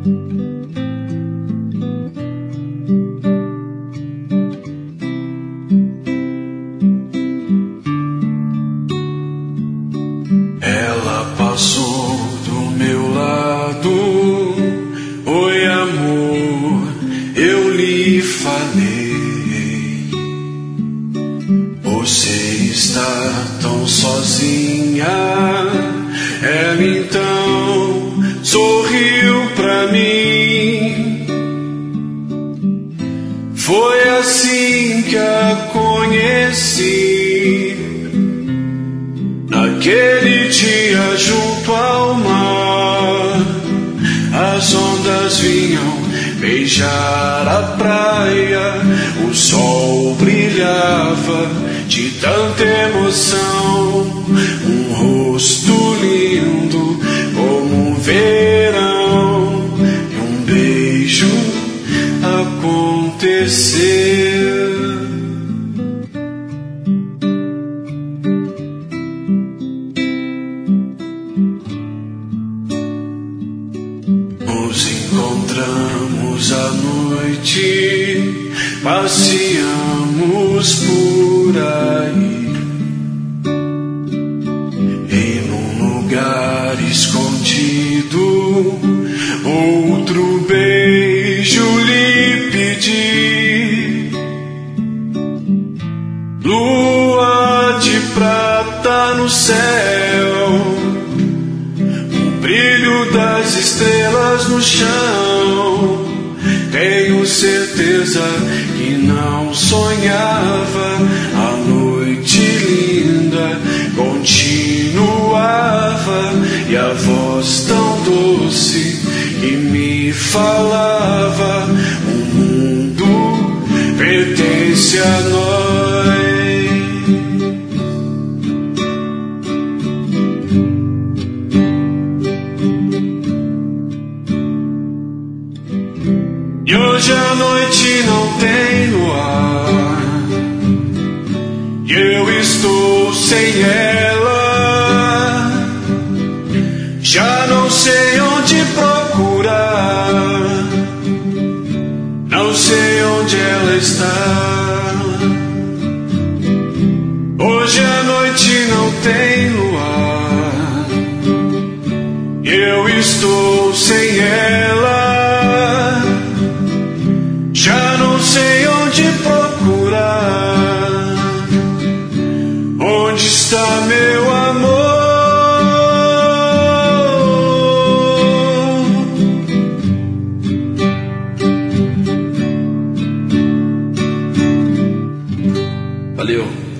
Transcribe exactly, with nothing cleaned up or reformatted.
Ela passou do meu lado, oi amor, eu lhe falei. Você está tão sozinha. Ela então sorriu pra mim. Foi assim que a conheci, naquele dia junto ao mar. As ondas vinham beijar a praia, o sol brilhava de tanta emoção. Um rosto lindo como um verão, e um beijo aconteceu. Nos encontramos à noite, passeamos por aí, e num lugar escondido, outro beijo lhe pedi. Lua de prata no céu, brilho das estrelas no chão. Tenho certeza que não sonhava. A noite linda continuava, e a voz tão doce que me falava: o mundo pertence a nós. E hoje a noite não tem luar, e eu estou sem ela. Já não sei onde procurar, não sei onde ela está. Hoje a noite não tem luar, e eu estou sem ela. Já não sei onde procurar. Onde está meu amor? Valeu.